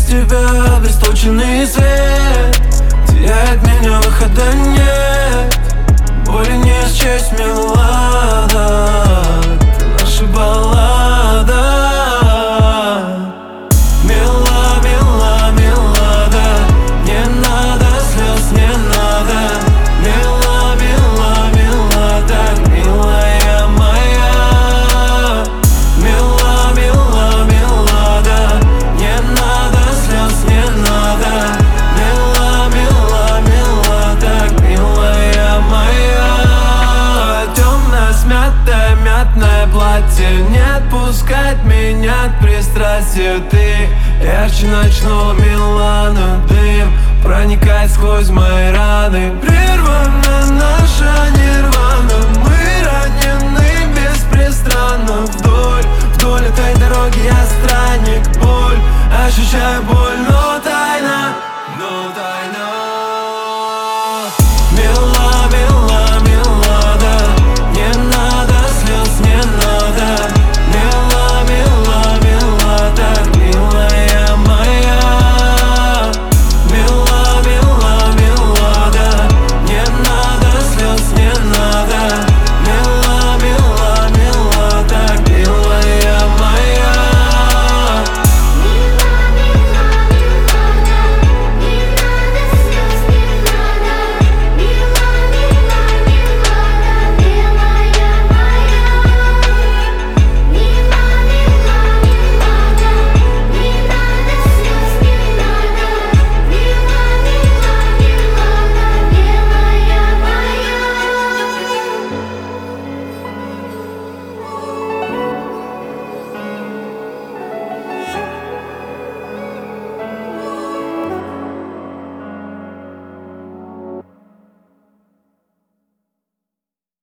без тебя бестолченный свет теряет меня, выхода нет. Боли не счесть, милада, ты наша баллада. Мила, мила, милада, не надо слез, не надо. Мила, мила, милада, милая моя. Мила, мила, милада, не надо слез, не надо. Мила, мила, милада, милая моя. Темное, смятое, мятное платье не отпускает меня от пристрастия. Ты ярче ночного Милана, дым проникает сквозь мои раны. Прервана наша нирвана, мы ранены беспрестанно. Вдоль этой дороги я странник, боль